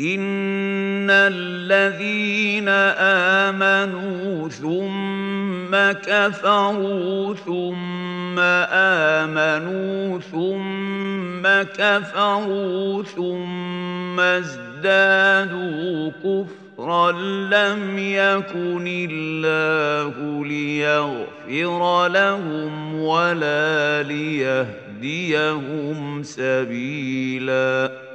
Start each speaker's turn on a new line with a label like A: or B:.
A: إن الذين آمنوا ثم كفروا ثم آمنوا ثم كفروا ثم ازدادوا كفرا لم يكن الله ليغفر لهم ولا ليهديهم سبيلا